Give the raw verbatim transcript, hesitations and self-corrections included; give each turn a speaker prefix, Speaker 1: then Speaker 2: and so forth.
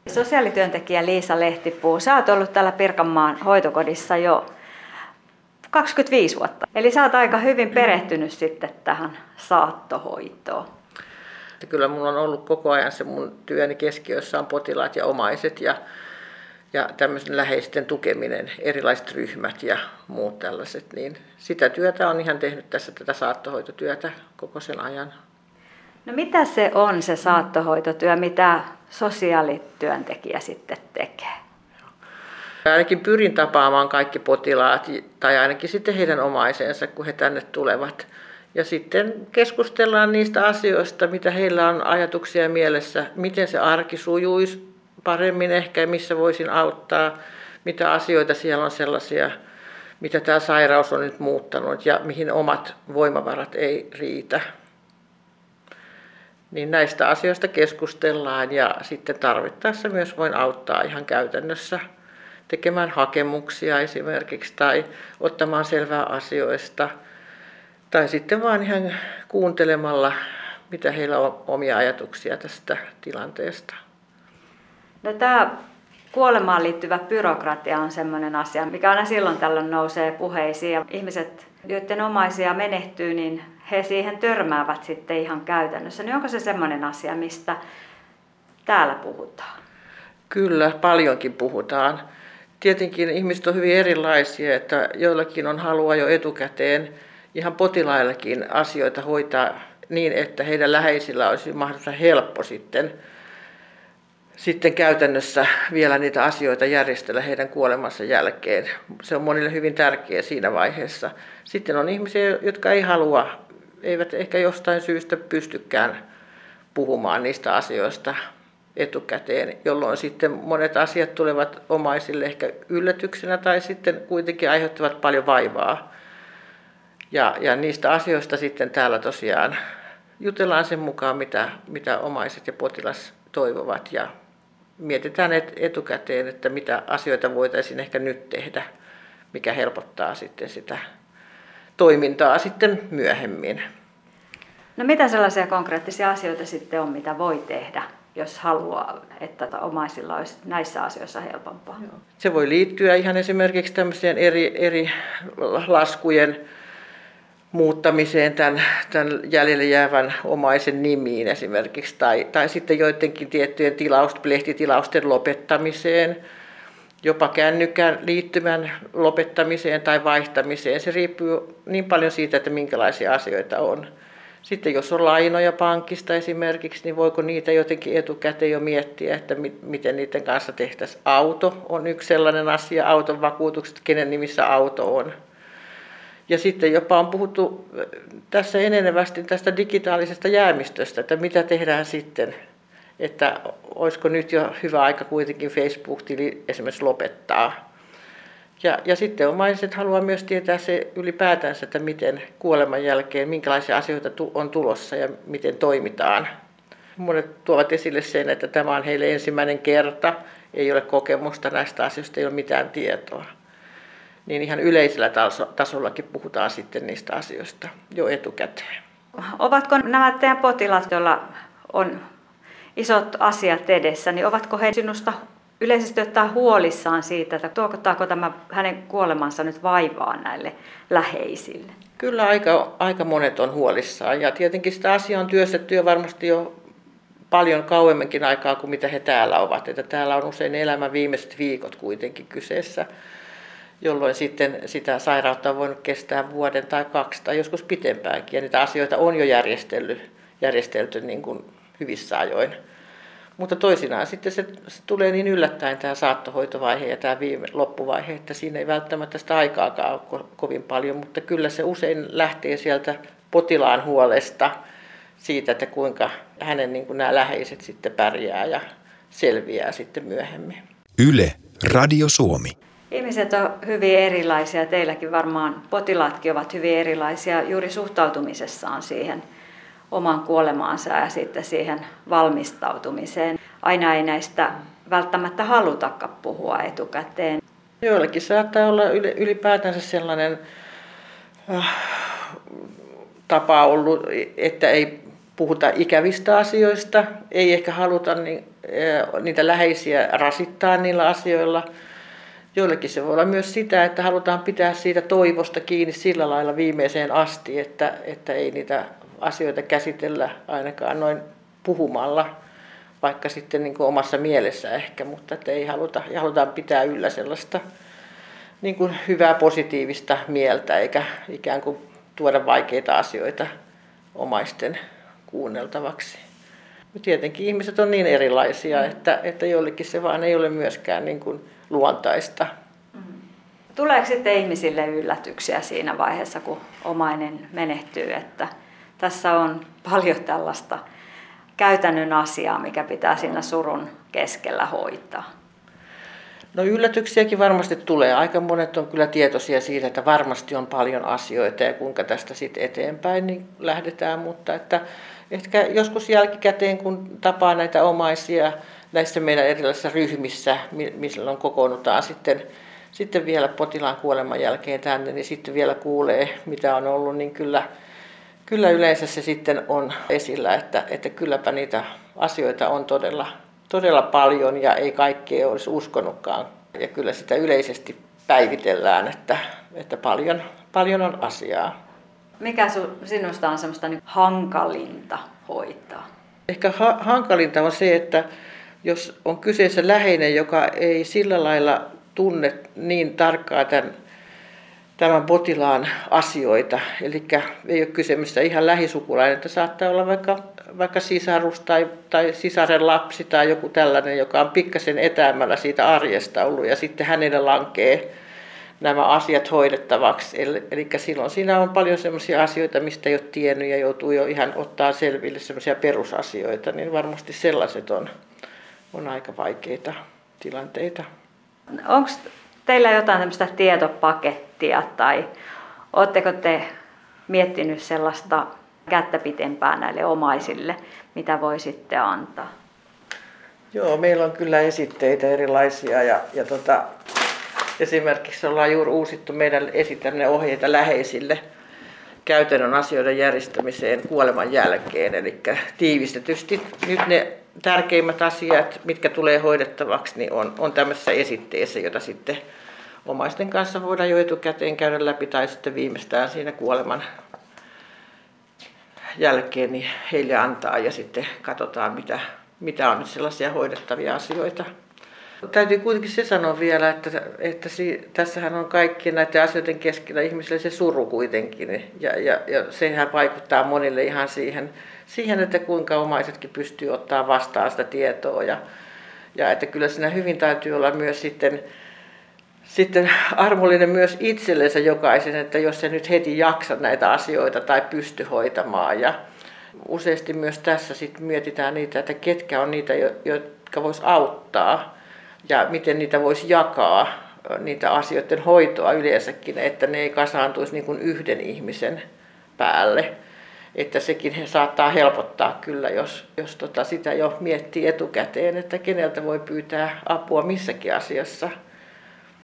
Speaker 1: Sosiaalityöntekijä Liisa Lehtipuu, sä oot ollut täällä Pirkanmaan hoitokodissa jo kaksikymmentäviisi vuotta. Eli sä oot aika hyvin perehtynyt sitten tähän saattohoitoon.
Speaker 2: Kyllä mulla on ollut koko ajan se mun työni keskiössä on potilaat ja omaiset ja, ja tämmöisen läheisten tukeminen, erilaiset ryhmät ja muut tällaiset. Niin sitä työtä on ihan tehnyt tässä tätä saattohoitotyötä koko sen ajan.
Speaker 1: No mitä se on se saattohoitotyö, mitä sosiaalityöntekijä sitten tekee?
Speaker 2: Ainakin pyrin tapaamaan kaikki potilaat tai ainakin sitten heidän omaisensa, kun he tänne tulevat. Ja sitten keskustellaan niistä asioista, mitä heillä on ajatuksia mielessä, miten se arki sujuisi paremmin ehkä ja missä voisin auttaa, mitä asioita siellä on sellaisia, mitä tämä sairaus on nyt muuttanut ja mihin omat voimavarat ei riitä. Niin näistä asioista keskustellaan ja sitten tarvittaessa myös voin auttaa ihan käytännössä tekemään hakemuksia esimerkiksi tai ottamaan selvää asioista. Tai sitten vaan ihan kuuntelemalla, mitä heillä on omia ajatuksia tästä tilanteesta.
Speaker 1: No, tämä kuolemaan liittyvä byrokratia on sellainen asia, mikä aina silloin tällöin nousee puheisiin. Ja ihmiset, joiden omaisia menehtyy, niin he siihen törmäävät sitten ihan käytännössä. Niin onko se sellainen asia, mistä täällä puhutaan?
Speaker 2: Kyllä, paljonkin puhutaan. Tietenkin ihmiset on hyvin erilaisia, että joillakin on halua jo etukäteen ihan potilaillakin asioita hoitaa niin, että heidän läheisillä olisi mahdollisimman helppo sitten, sitten käytännössä vielä niitä asioita järjestellä heidän kuolemansa jälkeen. Se on monille hyvin tärkeää siinä vaiheessa. Sitten on ihmisiä, jotka ei halua, eivät ehkä jostain syystä pystykään puhumaan niistä asioista etukäteen, jolloin sitten monet asiat tulevat omaisille ehkä yllätyksenä tai sitten kuitenkin aiheuttavat paljon vaivaa. Ja, ja niistä asioista sitten täällä tosiaan jutellaan sen mukaan, mitä, mitä omaiset ja potilas toivovat ja mietitään et, etukäteen, että mitä asioita voitaisiin ehkä nyt tehdä, mikä helpottaa sitten sitä toimintaa sitten myöhemmin.
Speaker 1: No mitä sellaisia konkreettisia asioita sitten on, mitä voi tehdä, jos haluaa, että omaisilla olisi näissä asioissa helpompaa?
Speaker 2: Se voi liittyä ihan esimerkiksi tämmöiseen eri, eri laskujen muuttamiseen tämän, tämän jäljelle jäävän omaisen nimiin esimerkiksi, tai, tai sitten joidenkin tiettyjen tilaust, lehtitilausten lopettamiseen, jopa kännykän liittymän lopettamiseen tai vaihtamiseen. Se riippuu niin paljon siitä, että minkälaisia asioita on. Sitten jos on lainoja pankista esimerkiksi, niin voiko niitä jotenkin etukäteen jo miettiä, että mi- miten niiden kanssa tehtäisiin. Auto on yksi sellainen asia, auton vakuutukset, kenen nimissä auto on. Ja sitten jopa on puhuttu tässä enenevästi tästä digitaalisesta jäämistöstä, että mitä tehdään sitten, että olisiko nyt jo hyvä aika kuitenkin Facebook-tili esimerkiksi lopettaa. Ja, ja sitten omaiset haluaa myös tietää se ylipäätänsä, että miten kuoleman jälkeen, minkälaisia asioita on tulossa ja miten toimitaan. Monet tuovat esille sen, että tämä on heille ensimmäinen kerta, ei ole kokemusta näistä asioista, ei ole mitään tietoa. Niin ihan yleisellä tasollakin puhutaan sitten niistä asioista jo etukäteen.
Speaker 1: Ovatko nämä teidän potilaat, joilla on isot asiat edessä, niin ovatko he sinusta yleisesti ottaen huolissaan siitä, että tuokotaako tämä hänen kuolemansa nyt vaivaa näille läheisille?
Speaker 2: Kyllä aika, aika monet on huolissaan ja tietenkin sitä asiaa on työstetty jo varmasti jo paljon kauemminkin aikaa kuin mitä he täällä ovat. Että täällä on usein elämän viimeiset viikot kuitenkin kyseessä, jolloin sitten sitä sairautta on voinut kestää vuoden tai kaksi tai joskus pitempäänkin. Ja niitä asioita on jo järjestelty, järjestelty niin kuin hyvissä ajoin. Mutta toisinaan sitten se, se tulee niin yllättäen tämä saattohoitovaihe ja tämä viime, loppuvaihe, että siinä ei välttämättä sitä aikaakaan ole ko- kovin paljon, mutta kyllä se usein lähtee sieltä potilaan huolesta siitä, että kuinka hänen niin kuin nämä läheiset sitten pärjää ja selviää sitten myöhemmin.
Speaker 3: Yle, Radio Suomi.
Speaker 1: Ihmiset on hyvin erilaisia, teilläkin varmaan potilaatkin ovat hyvin erilaisia juuri suhtautumisessaan siihen oman kuolemaansa ja sitten siihen valmistautumiseen. Aina ei näistä välttämättä halutakaan puhua etukäteen.
Speaker 2: Joillakin saattaa olla ylipäätänsä sellainen äh, tapa ollut, että ei puhuta ikävistä asioista, ei ehkä haluta niin, niitä läheisiä rasittaa niillä asioilla. Joillekin se voi olla myös sitä, että halutaan pitää siitä toivosta kiinni sillä lailla viimeiseen asti, että, että ei niitä asioita käsitellä ainakaan noin puhumalla, vaikka sitten niin kuin omassa mielessä ehkä, mutta että ei haluta, ja halutaan pitää yllä sellaista niin kuin hyvää positiivista mieltä, eikä ikään kuin tuoda vaikeita asioita omaisten kuunneltavaksi. Tietenkin ihmiset on niin erilaisia, että, että joillekin se vaan ei ole myöskään niin kuin luontaista.
Speaker 1: Tuleeko sitten ihmisille yllätyksiä siinä vaiheessa, kun omainen menehtyy, että tässä on paljon tällaista käytännön asiaa, mikä pitää siinä surun keskellä hoitaa?
Speaker 2: No yllätyksiäkin varmasti tulee. Aika monet on kyllä tietoisia siitä, että varmasti on paljon asioita ja kuinka tästä sitten eteenpäin niin lähdetään, mutta että ehkä joskus jälkikäteen, kun tapaa näitä omaisia näissä meidän erilaisissa ryhmissä, missä on kokoonnutaan sitten, sitten vielä potilaan kuoleman jälkeen tänne, niin sitten vielä kuulee, mitä on ollut, niin kyllä, kyllä yleensä se sitten on esillä, että, että kylläpä niitä asioita on todella, todella paljon ja ei kaikkea olisi uskonutkaan. Ja kyllä sitä yleisesti päivitellään, että, että paljon, paljon on asiaa.
Speaker 1: Mikä sinusta on semmoista niin hankalinta hoitaa?
Speaker 2: Ehkä ha- hankalinta on se, että jos on kyseessä läheinen, joka ei sillä lailla tunne niin tarkkaan tämän, tämän potilaan asioita, eli ei ole kysymystä ihan lähisukulainen, että saattaa olla vaikka, vaikka sisarus tai, tai sisaren lapsi tai joku tällainen, joka on pikkasen etäämällä siitä arjesta ollut ja sitten hänelle lankee nämä asiat hoidettavaksi. Eli, eli silloin siinä on paljon sellaisia asioita, mistä ei ole tiennyt ja joutuu jo ihan ottaa selville sellaisia perusasioita, niin varmasti sellaiset on, on aika vaikeita tilanteita.
Speaker 1: Onko teillä jotain tämmöistä tietopakettia tai oletteko te miettinyt sellaista kättä pitempää näille omaisille, mitä voisitte antaa?
Speaker 2: Joo, meillä on kyllä esitteitä erilaisia ja, ja tota, esimerkiksi ollaan juuri uusittu meidän esitämme ohjeita läheisille käytännön asioiden järjestämiseen kuoleman jälkeen. Eli tiivistetysti nyt ne tärkeimmät asiat, mitkä tulee hoidettavaksi, niin on, on tämmöisessä esitteessä, jota sitten omaisten kanssa voidaan jo etukäteen käydä läpi tai sitten viimeistään siinä kuoleman jälkeen niin heille antaa ja sitten katsotaan, mitä, mitä on nyt sellaisia hoidettavia asioita. Täytyy kuitenkin se sanoa vielä, että, että si, tässähän on kaikkien näiden asioiden keskellä ihmisille se suru kuitenkin. Ja, ja, ja sehän vaikuttaa monille ihan siihen, siihen, että kuinka omaisetkin pystyy ottaa vastaan sitä tietoa. Ja, ja että kyllä siinä hyvin täytyy olla myös sitten, sitten armollinen myös itsellensä jokaisen, että jos se nyt heti jaksa näitä asioita tai pysty hoitamaan. Ja useasti myös tässä sitten mietitään niitä, että ketkä on niitä, jotka vois auttaa. Ja miten niitä voisi jakaa, niitä asioiden hoitoa yleensäkin, että ne ei kasaantuisi niin kuin yhden ihmisen päälle. Että sekin saattaa helpottaa kyllä, jos, jos tota sitä jo miettii etukäteen, että keneltä voi pyytää apua missäkin asiassa.